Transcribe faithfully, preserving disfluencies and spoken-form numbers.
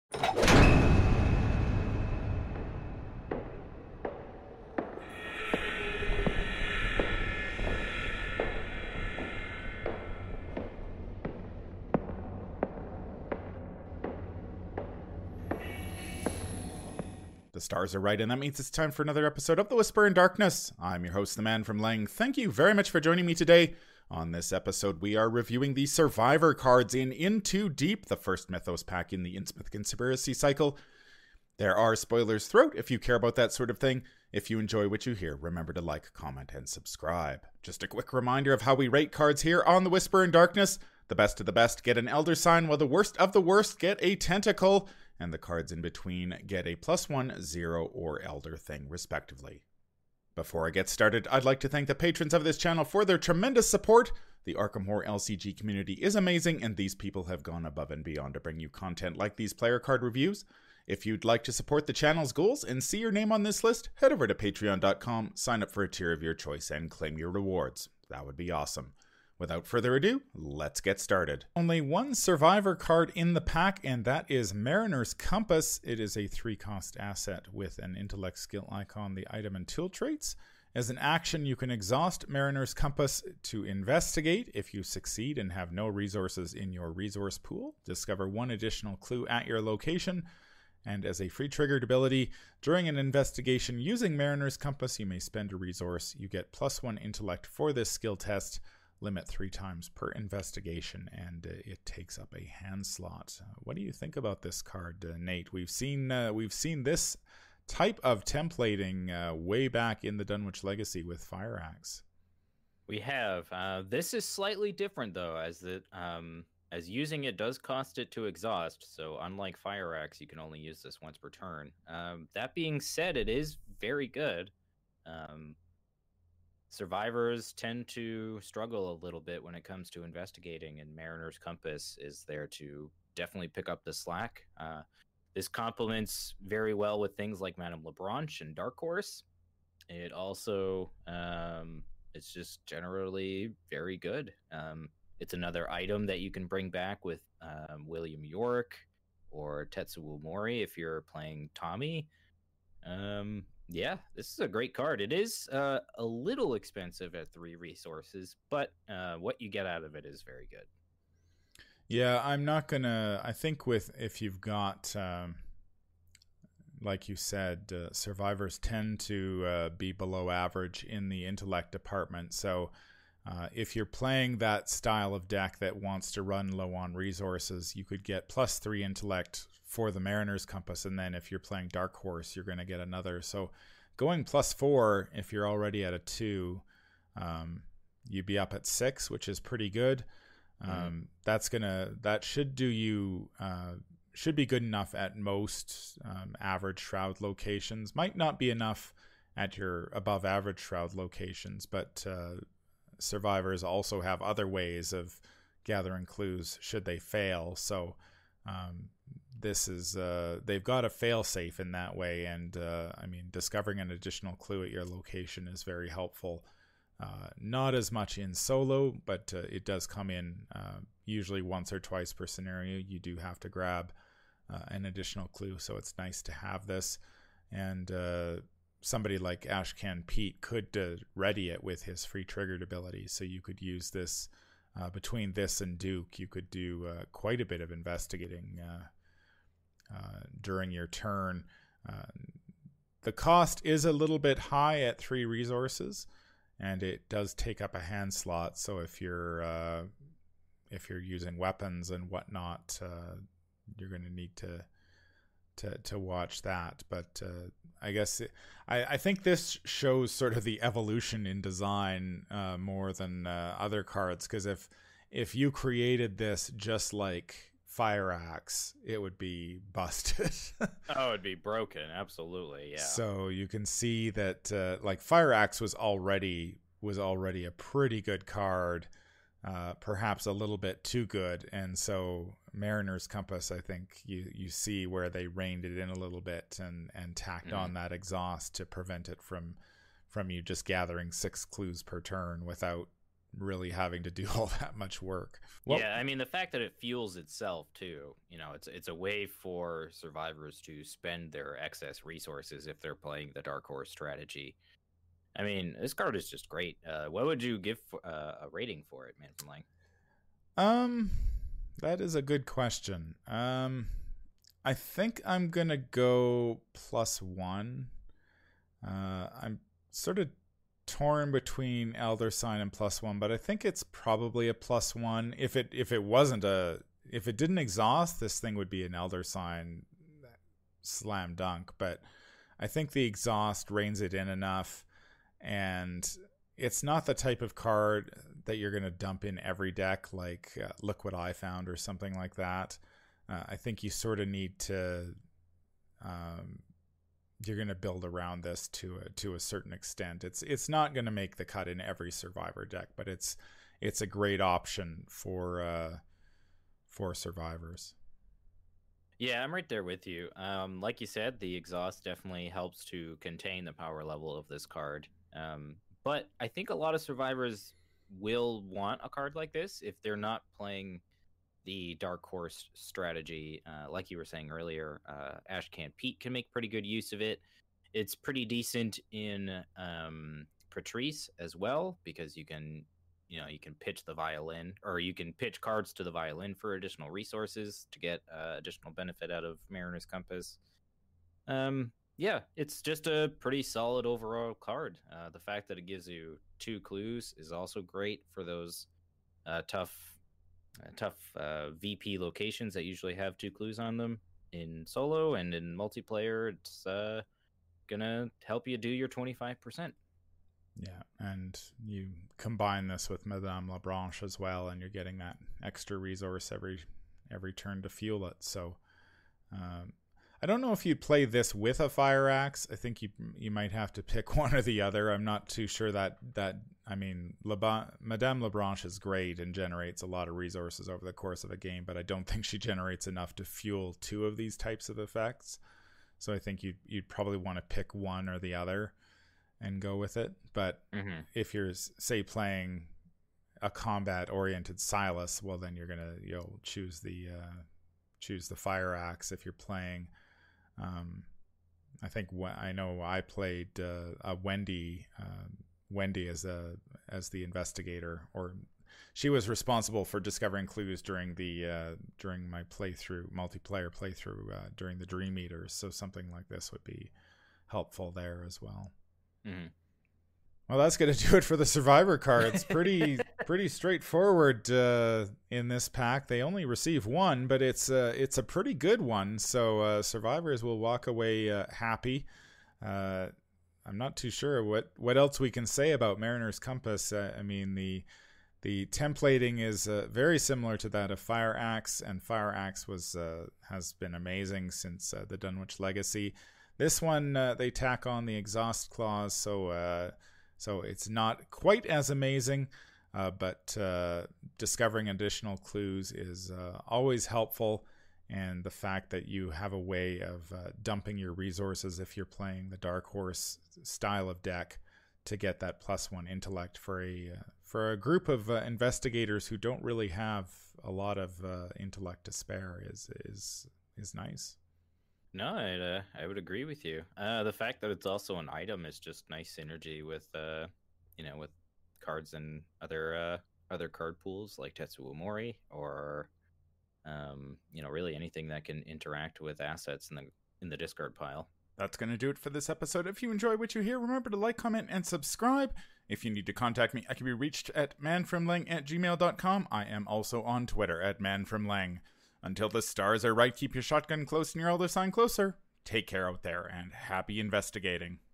The stars are right, and that means it's time for another episode of The Whisper in Darkness. I'm your host, the Man from Lang. Thank you very much for joining me today. On this episode, we are reviewing the Survivor cards in Into Deep, the first Mythos pack in the Innsmouth Conspiracy cycle. There are spoilers throughout if you care about that sort of thing. If you enjoy what you hear, remember to like, comment, and subscribe. Just a quick reminder of how we rate cards here on The Whisper in Darkness. The best of the best get an Elder Sign, while the worst of the worst get a Tentacle, and the cards in between get a plus one, zero, or Elder Thing, respectively. Before I get started, I'd like to thank the patrons of this channel for their tremendous support. The Arkham Horror L C G community is amazing, and these people have gone above and beyond to bring you content like these player card reviews. If you'd like to support the channel's goals and see your name on this list, head over to patreon dot com, sign up for a tier of your choice, and claim your rewards. That would be awesome. Without further ado, let's get started. Only one Survivor card in the pack, and that is Mariner's Compass. It is a three-cost asset with an intellect skill icon, the item and tool traits. As an action, you can exhaust Mariner's Compass to investigate. If you succeed and have no resources in your resource pool, discover one additional clue at your location. And as a free triggered ability, during an investigation using Mariner's Compass, you may spend a resource. You get plus one intellect for this skill test. Limit three times per investigation, and uh, it takes up a hand slot. Uh, what do you think about this card, uh, Nate? We've seen uh, we've seen this type of templating uh, way back in the Dunwich Legacy with Fire Axe. We have. Uh, this is slightly different though, as it um, as using it does cost it to exhaust. So unlike Fire Axe, you can only use this once per turn. Um, that being said, it is very good. Um, Survivors tend to struggle a little bit when it comes to investigating, and Mariner's Compass is there to definitely pick up the slack. Uh, this complements very well with things like Madame Lebranche and Dark Horse. It also, um, it's just generally very good. Um, it's another item that you can bring back with um, William York or Tetsuo Mori if you're playing Tommy. Um, yeah, this is a great card. It is uh, a little expensive at three resources, but uh, what you get out of it is very good. Yeah, I'm not gonna. I think with if you've got, um, like you said, uh, survivors tend to uh, be below average in the intellect department. So uh, if you're playing that style of deck that wants to run low on resources, you could get plus three intellect for the Mariner's Compass, and then if you're playing Dark Horse, you're going to get another. So going plus four, if you're already at a two, um, you'd be up at six, which is pretty good. Um, mm. That's gonna that should do you uh, should be good enough at most um, average shroud locations. Might not be enough at your above average shroud locations, but uh, survivors also have other ways of gathering clues should they fail. So um, this is uh, they've got a fail safe in that way, and uh, I mean, discovering an additional clue at your location is very helpful. Uh, not as much in solo, but uh, it does come in uh, usually once or twice per scenario. You do have to grab uh, an additional clue, so it's nice to have this. And uh, somebody like Ashcan Pete could uh, ready it with his free triggered ability, so you could use this uh, between this and Duke. You could do uh, quite a bit of investigating uh, uh, during your turn. Uh, the cost is a little bit high at three resources, and it does take up a hand slot. So if you're uh, if you're using weapons and whatnot, uh, you're going to need to to to watch that. But uh, I guess it, I I think this shows sort of the evolution in design uh, more than uh, other cards. Because if if you created this just like Fire Axe, it would be busted. Oh, it'd be broken. Absolutely, yeah. So you can see that uh, like Fire Axe was already was already a pretty good card, uh, perhaps a little bit too good, and so Mariner's Compass, I think you you see where they reined it in a little bit and and tacked mm. on that exhaust to prevent it from from you just gathering six clues per turn without really having to do all that much work. Well, yeah, I mean, the fact that it fuels itself too, you know, it's it's a way for survivors to spend their excess resources if they're playing the Dark Horse strategy. I mean, this card is just great. Uh, what would you give uh, a rating for it, Man from Lang? Um, that is a good question. Um, I think I'm gonna go plus one. Uh, I'm sort of torn between Elder Sign and plus one, but I think it's probably a plus one. If it if it wasn't a if it didn't exhaust, this thing would be an Elder Sign slam dunk. But I think the exhaust reins it in enough, and it's not the type of card that you're going to dump in every deck, like uh, Look What I Found or something like that. Uh, I think you sort of need to. Um, you're going to build around this to a, to a certain extent. It's it's not going to make the cut in every Survivor deck, but it's it's a great option for uh, for survivors. Yeah, I'm right there with you. Um, like you said, the exhaust definitely helps to contain the power level of this card. Um, but I think a lot of survivors will want a card like this if they're not playing the Dark Horse strategy. Uh, like you were saying earlier, uh, Ashcan Pete can make pretty good use of it. It's pretty decent in um, Patrice as well, because you can, you know, you can pitch the violin, or you can pitch cards to the violin for additional resources to get uh, additional benefit out of Mariner's Compass. Um, yeah, it's just a pretty solid overall card. Uh, the fact that it gives you two clues is also great for those uh, tough Uh, tough uh, V P locations that usually have two clues on them. In solo and in multiplayer, it's uh, gonna help you do your twenty-five percent. Yeah, and you combine this with Madame Labranche as well, and you're getting that extra resource every every turn to fuel it. So um, I don't know if you'd play this with a Fire Axe. I think you you might have to pick one or the other. I'm not too sure that that I mean, Leba- Madame Labranche is great and generates a lot of resources over the course of a game, but I don't think she generates enough to fuel two of these types of effects. So I think you'd, you'd probably want to pick one or the other and go with it. But mm-hmm. if you're, say, playing a combat-oriented Silas, well, then you're going to you'll choose the uh, choose the Fire Axe. If you're playing... Um, I think wh- I know I played uh, a Wendy... Uh, Wendy as a as the investigator, or she was responsible for discovering clues during the uh, during my playthrough multiplayer playthrough uh, during the Dream Eaters. So something like this would be helpful there as well. Mm-hmm. Well, that's going to do it for the Survivor cards. Pretty pretty straightforward uh, in this pack. They only receive one, but it's uh, it's a pretty good one. So uh, survivors will walk away uh, happy. Uh, I'm not too sure what, what else we can say about Mariner's Compass. Uh, I mean, the the templating is uh, very similar to that of Fire Axe, and Fire Axe was uh, has been amazing since uh, the Dunwich Legacy. This one, uh, they tack on the exhaust clause, so uh, so it's not quite as amazing, uh, but uh, discovering additional clues is uh, always helpful. And the fact that you have a way of uh, dumping your resources if you're playing the Dark Horse style of deck to get that plus one intellect for a uh, for a group of uh, investigators who don't really have a lot of uh, intellect to spare is is is nice. No, I'd, uh, I would agree with you. Uh, the fact that it's also an item is just nice synergy with uh, you know with cards and other uh, other card pools like Tetsuo Mori, or Um, you know, really anything that can interact with assets in the in the discard pile. That's going to do it for this episode. If you enjoy what you hear, remember to like, comment, and subscribe. If you need to contact me, I can be reached at manfromlang at gmail dot com. I am also on Twitter at manfromlang. Until the stars are right, keep your shotgun close and your elder sign closer. Take care out there, and happy investigating.